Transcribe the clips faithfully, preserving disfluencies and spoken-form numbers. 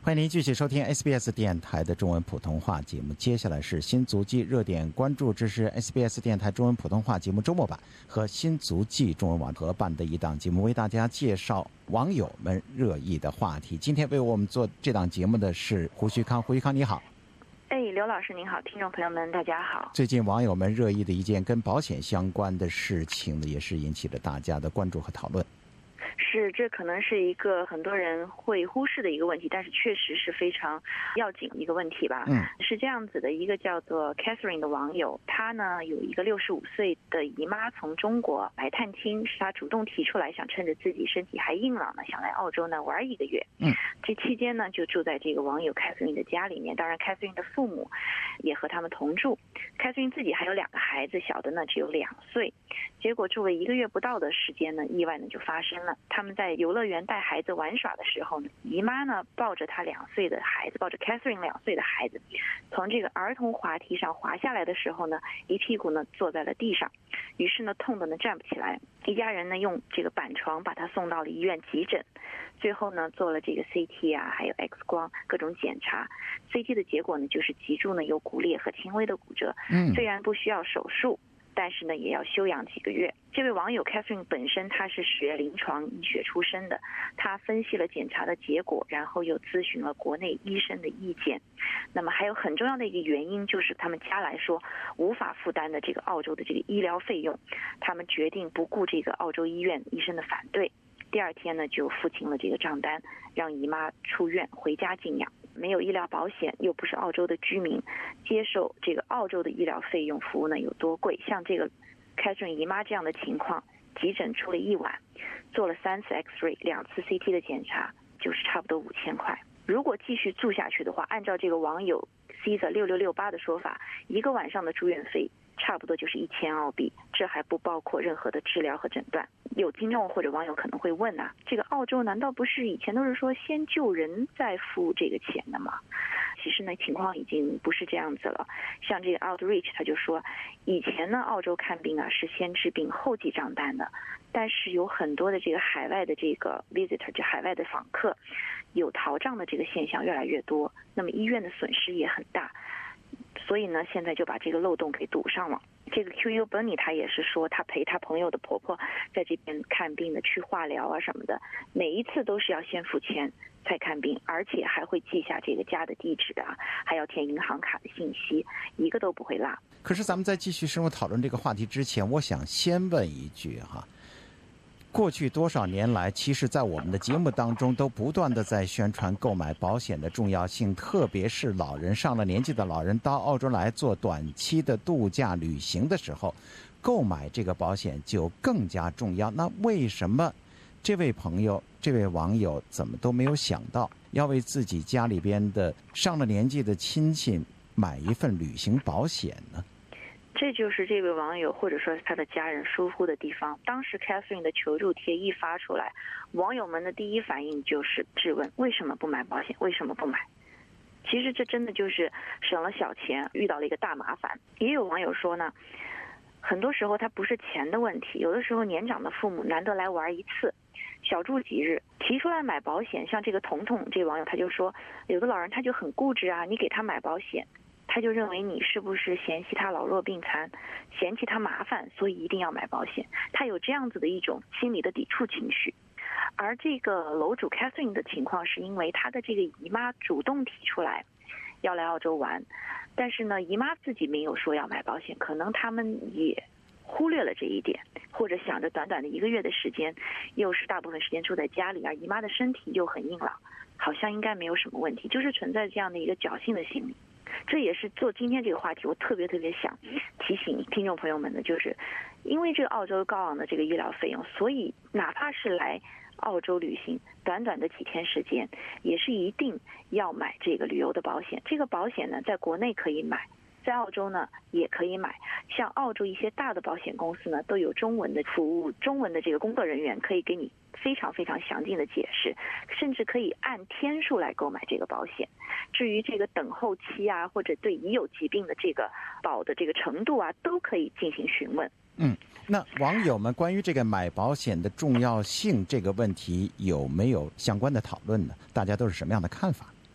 欢迎您继续收听 S B S 电台的中文普通话节目。接下来是新足迹热点关注，这是 S B S 电台中文普通话节目周末版和新足迹中文网合办的一档节目，为大家介绍网友们热议的话题。今天为我们做这档节目的是胡旭康。胡旭康你好。 哎，刘老师您好，听众朋友们大家好。 最近网友们热议的一件跟保险相关的事情呢，也是引起了大家的关注和讨论。 是，这可能是一个很多人会忽视的一个问题，但是确实是非常要紧的一个问题吧。 嗯， 是这样子的，一个叫做 Catherine 的网友，他呢有一个六十五岁的姨妈从中国来探亲，是他主动提出来，想趁着自己身体还硬朗呢，想来澳洲呢玩一个月。 嗯， 这期间呢就住在这个网友 Catherine 的家里面，当然 Catherine 的父母也和他们同住。Catherine 自己还有两个孩子，小的呢只有两岁。结果住了一个月不到的时间呢，意外呢就发生了。他们在游乐园带孩子玩耍的时候呢，姨妈呢抱着她两岁的孩子，抱着 Catherine 两岁的孩子，从这个儿童滑梯上滑下来的时候呢，一屁股呢坐在了地上，于是呢痛得呢站不起来。一家人呢用这个板床把她送到了医院急诊，最后呢做了这个 C T 啊，还有 X 光各种检查。C T 的结果呢就是脊柱呢有骨裂和轻微的骨折， 嗯， 虽然不需要手术，但是呢也要休养几个月。这位网友 Catherine 本身她是学临床医学出身的，她分析了检查的结果，然后又咨询了国内医生的意见。那么还有很重要的一个原因，就是他们家来说无法负担的这个澳洲的这个医疗费用，他们决定不顾这个澳洲医院医生的反对，第二天呢就付清了这个账单，让姨妈出院回家静养。没有医疗保险，又不是澳洲的居民，接受这个澳洲的医疗费用服务呢有多贵？像这个Catherine 姨妈这样的情况，急诊住了一晚，做了三次 X-ray 两次 C T 的检查，就是差不多五千块。如果继续住下去的话，按照这个网友 Caesar 六六六八的说法，一个晚上的住院费差不多就是一千澳币，这还不包括任何的治疗和诊断。有听众或者网友可能会问啊，这个澳洲难道不是以前都是说先救人再付这个钱的吗？其实呢情况已经不是这样子了。像这个 Outreach 他就说，以前呢澳洲看病啊是先治病后记账单的，但是有很多的这个海外的这个 visitor 就海外的访客有逃账的这个现象越来越多，那么医院的损失也很大，所以呢现在就把这个漏洞给堵上了。这个 Q U Bernie 他也是说，他陪他朋友的婆婆在这边看病的，去化疗啊什么的，每一次都是要先付钱才看病，而且还会记下这个家的地址啊，还要填银行卡的信息，一个都不会落。 可是咱们在继续深入讨论这个话题之前，我想先问一句哈，过去多少年来，其实在我们的节目当中都不断的在宣传购买保险的重要性，特别是老人上了年纪的老人到澳洲来做短期的度假旅行的时候，购买这个保险就更加重要。那为什么这位朋友这位网友怎么都没有想到要为自己家里边的上了年纪的亲戚买一份旅行保险呢？ 这就是这位网友或者说他的家人疏忽的地方。当时 Catherine 的求助贴一发出来，网友们的第一反应就是质问，为什么不买保险？为什么不买？其实这真的就是省了小钱，遇到了一个大麻烦。也有网友说呢，很多时候它不是钱的问题，有的时候年长的父母难得来玩一次，小住几日，提出来买保险。像这个彤彤这网友他就说，有的老人他就很固执啊，你给他买保险，他就认为你是不是嫌弃他老弱病残，嫌弃他麻烦，所以一定要买保险。他有这样子的一种心理的抵触情绪。而这个楼主 Catherine 的情况是因为她的这个姨妈主动提出来要来澳洲玩，但是呢姨妈自己没有说要买保险，可能他们也忽略了这一点，或者想着短短的一个月的时间，又是大部分时间住在家里，而姨妈的身体又很硬朗，好像应该没有什么问题，就是存在这样的一个侥幸的心理。这也是做今天这个话题我特别特别想提醒听众朋友们的，就是因为这个澳洲高昂的这个医疗费用，所以哪怕是来澳洲旅行短短的几天时间，也是一定要买这个旅游的保险。这个保险呢在国内可以买，在澳洲呢也可以买，像澳洲一些大的保险公司呢都有中文的服务，中文的这个工作人员可以给你非常非常详尽的解释，甚至可以按天数来购买这个保险。至于这个等候期啊，或者对已有疾病的这个保的这个程度啊，都可以进行询问。 嗯，那网友们关于这个买保险的重要性这个问题有没有相关的讨论呢？大家都是什么样的看法？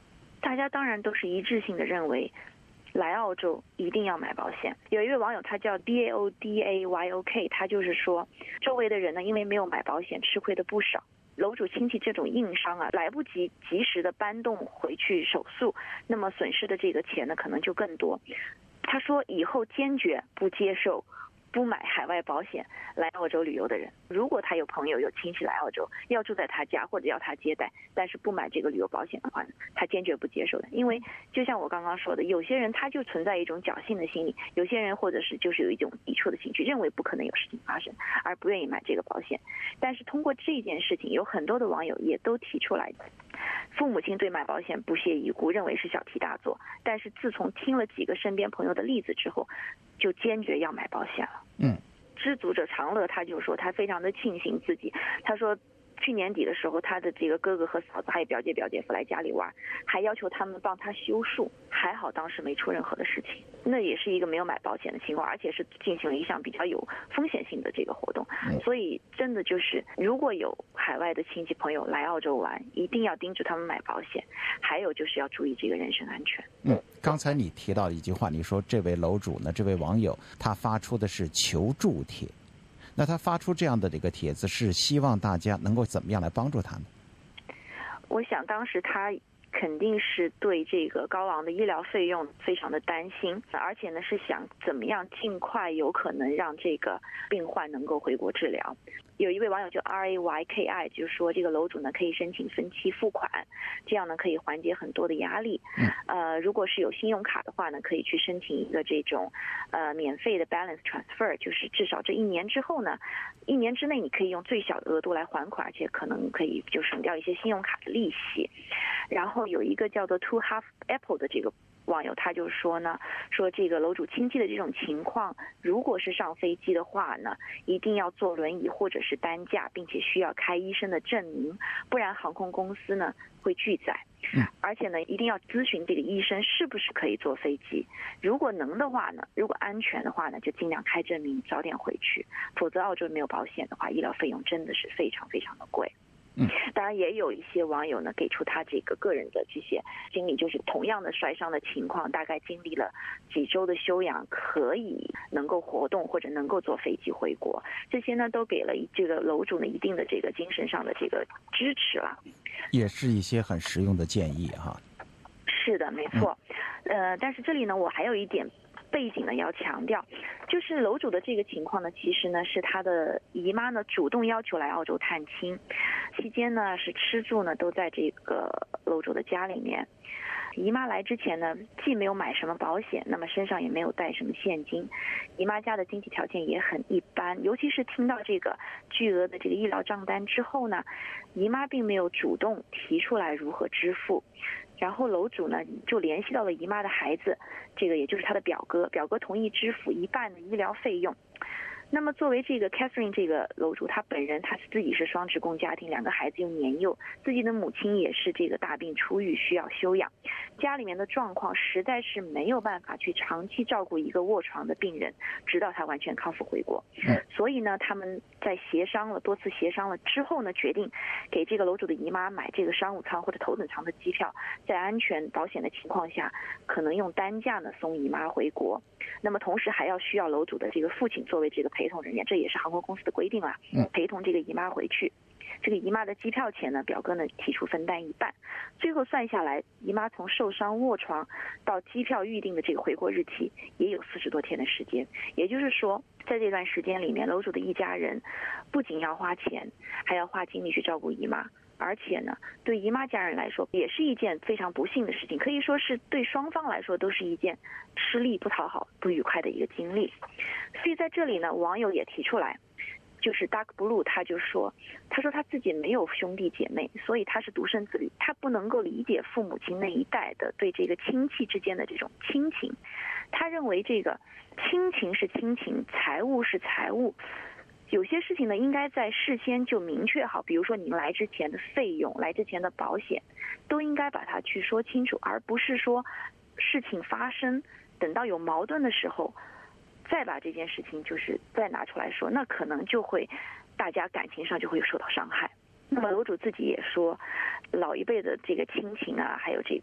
大家当然都是一致性的认为来澳洲一定要买保险。有一位网友他叫 D A O D A Y O K， 他就是说周围的人呢因为没有买保险吃亏的不少，楼主亲戚这种硬伤啊，来不及及时的搬动回去手术，那么损失的这个钱呢可能就更多。他说以后坚决不接受不买海外保险来澳洲旅游的人，如果他有朋友有亲戚来澳洲要住在他家或者要他接待，但是不买这个旅游保险的话呢，他坚决不接受的。因为就像我刚刚说的，有些人他就存在一种侥幸的心理，有些人或者是就是有一种抵触的情绪，认为不可能有事情发生而不愿意买这个保险。但是通过这件事情，有很多的网友也都提出来，父母亲对买保险不屑一顾，认为是小题大做，但是自从听了几个身边朋友的例子之后，就坚决要买保险了。 嗯， 知足者常乐，他就说他非常的庆幸自己，他说去年底的时候，他的这个哥哥和嫂子还有表姐表姐夫来家里玩，还要求他们帮他修树，还好当时没出任何的事情。那也是一个没有买保险的情况，而且是进行了一项比较有风险性的这个活动。所以真的就是如果有海外的亲戚朋友来澳洲玩，一定要叮嘱他们买保险，还有就是要注意这个人身安全。 嗯，刚才你提到一句话，你说这位楼主呢，这位网友他发出的是求助帖，那他发出这样的这个帖子是希望大家能够怎么样来帮助他呢？ 我想当时他肯定是对这个高昂的医疗费用非常的担心，而且呢是想怎么样尽快有可能让这个病患能够回国治疗。有一位网友叫 R A Y K I 就说这个楼主呢可以申请分期付款，这样呢可以缓解很多的压力。呃，如果是有信用卡的话呢，可以去申请一个这种呃免费的 balance transfer， 就是至少这一年之后呢，一年之内你可以用最小的额度来还款，而且可能可以就省掉一些信用卡的利息。然后有一个叫做 Two Half Apple 的这个网友他就说呢，说这个楼主亲戚的这种情况，如果是上飞机的话呢，一定要坐轮椅或者是担架，并且需要开医生的证明，不然航空公司呢会拒载。而且呢一定要咨询这个医生是不是可以坐飞机，如果能的话呢，如果安全的话呢，就尽量开证明早点回去，否则澳洲没有保险的话，医疗费用真的是非常非常的贵。 嗯， 当然也有一些网友呢给出他这个个人的这些经历，就是同样的摔伤的情况，大概经历了几周的休养，可以能够活动或者能够坐飞机回国，这些呢都给了这个楼主呢一定的这个精神上的这个支持了， 也是一些很实用的建议哈。 是的，没错。呃，但是这里呢我还有一点背景呢要强调，就是楼主的这个情况呢，其实呢是他的姨妈呢主动要求来澳洲探亲，期间呢是吃住呢都在这个楼主的家里面。姨妈来之前呢，既没有买什么保险，那么身上也没有带什么现金，姨妈家的经济条件也很一般，尤其是听到这个巨额的这个医疗账单之后呢，姨妈并没有主动提出来如何支付。然后楼主呢就联系到了姨妈的孩子，这个也就是他的表哥，表哥同意支付一半的医疗费用。那么作为这个 Catherine 这个楼主，她本人她自己是双职工家庭，两个孩子又年幼，自己的母亲也是这个大病初愈需要休养，家里面的状况实在是没有办法去长期照顾一个卧床的病人，直到他完全康复回国。所以呢他们在协商了多次协商了之后呢，决定给这个楼主的姨妈买这个商务舱或者头等舱的机票，在安全保险的情况下，可能用担架呢送姨妈回国。那么同时还要需要楼主的这个父亲作为这个陪同人员，这也是航空公司的规定啦，陪同这个姨妈回去。这个姨妈的机票钱呢，表哥呢提出分担一半，最后算下来，姨妈从受伤卧床到机票预定的这个回国日期也有四十多天的时间。也就是说，在这段时间里面，楼主的一家人不仅要花钱，还要花精力去照顾姨妈。而且呢，对姨妈家人来说，也是一件非常不幸的事情，可以说是对双方来说都是一件吃力不讨好、不愉快的一个经历。所以在这里呢，网友也提出来，就是 Dark Blue 他就说，他说他自己没有兄弟姐妹，所以他是独生子女，他不能够理解父母亲那一代的对这个亲戚之间的这种亲情。他认为这个亲情是亲情，财务是财务，有些事情呢应该在事先就明确好，比如说你来之前的费用、来之前的保险，都应该把它去说清楚，而不是说事情发生等到有矛盾的时候再把这件事情就是再拿出来说，那可能就会大家感情上就会受到伤害。那么楼主自己也说，老一辈的这个亲情啊，还有这个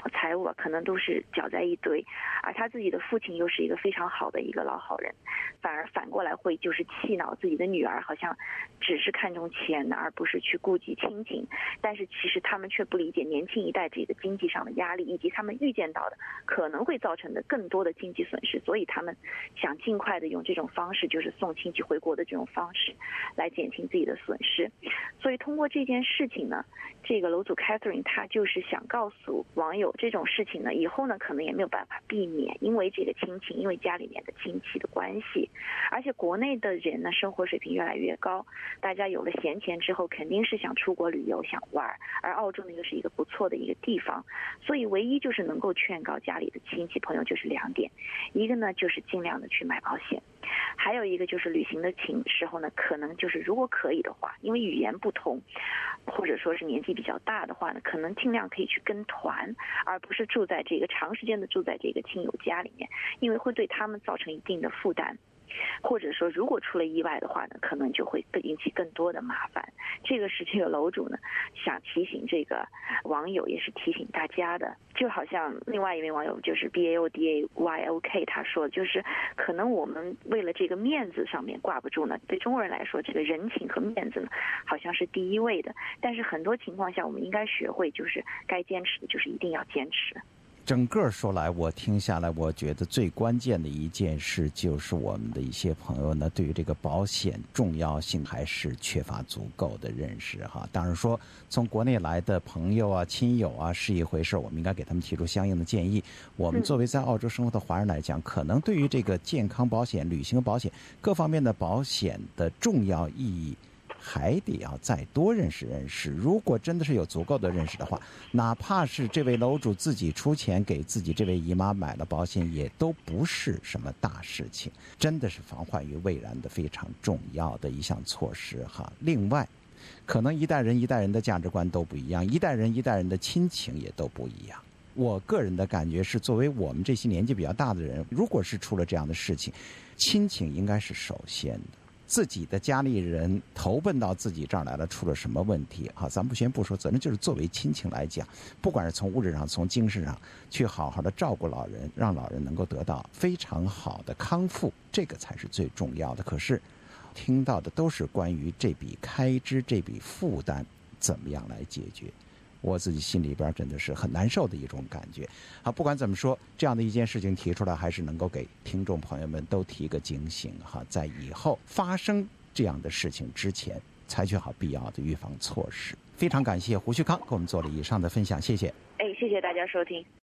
财务啊，可能都是搅在一堆，而他自己的父亲又是一个非常好的一个老好人，反而反过来会就是气恼自己的女儿，好像只是看重钱而不是去顾及亲情。但是其实他们却不理解年轻一代这个经济上的压力，以及他们预见到的可能会造成的更多的经济损失，所以他们想尽快的用这种方式，就是送亲戚回国的这种方式来减轻自己的损失。所以通过这件事情呢，这个楼主 Catherine 她就是想告诉网友，这种事情呢以后呢可能也没有办法避免，因为这个亲情，因为家里面的亲戚的关系，而且国内的人呢生活水平越来越高，大家有了闲钱之后肯定是想出国旅游想玩，而澳洲呢又是一个不错的一个地方，所以唯一就是能够劝告家里的亲戚朋友就是两点，一个呢就是尽量的去买保险，还有一个就是旅行的情时候呢，可能就是如果可以的话，因为语言不同，或者说是年纪比较大的话呢，可能尽量可以去跟团，而不是住在这个长时间的住在这个亲友家里面，因为会对他们造成一定的负担。或者说如果出了意外的话呢，可能就会引起更多的麻烦。这个是这个楼主呢想提醒这个网友，也是提醒大家的。就好像另外一位网友就是 B A O D A Y O K 他说，就是可能我们为了这个面子上面挂不住呢，对中国人来说这个人情和面子呢好像是第一位的，但是很多情况下我们应该学会，就是该坚持的就是一定要坚持。 整个说来，我听下来，我觉得最关键的一件事就是我们的一些朋友呢，对于这个保险重要性还是缺乏足够的认识哈。当然说，从国内来的朋友啊、亲友啊是一回事，我们应该给他们提出相应的建议。我们作为在澳洲生活的华人来讲，可能对于这个健康保险、旅行保险各方面的保险的重要意义，还得要再多认识认识。如果真的是有足够的认识的话，哪怕是这位楼主自己出钱给自己这位姨妈买了保险，也都不是什么大事情，真的是防患于未然的非常重要的一项措施哈。另外，可能一代人一代人的价值观都不一样，一代人一代人的亲情也都不一样。我个人的感觉是，作为我们这些年纪比较大的人，如果是出了这样的事情，亲情应该是首先的。自己的家里人投奔到自己这儿来了，出了什么问题啊？咱们不先不说责任，就是作为亲情来讲，不管是从物质上、从精神上，去好好的照顾老人，让老人能够得到非常好的康复，这个才是最重要的。可是，听到的都是关于这笔开支、这笔负担怎么样来解决。我自己心里边真的是很难受的一种感觉。好，不管怎么说，这样的一件事情提出来，还是能够给听众朋友们都提个警醒哈，在以后发生这样的事情之前，采取好必要的预防措施。非常感谢胡旭康给我们做了以上的分享，谢谢。 哎，谢谢大家收听。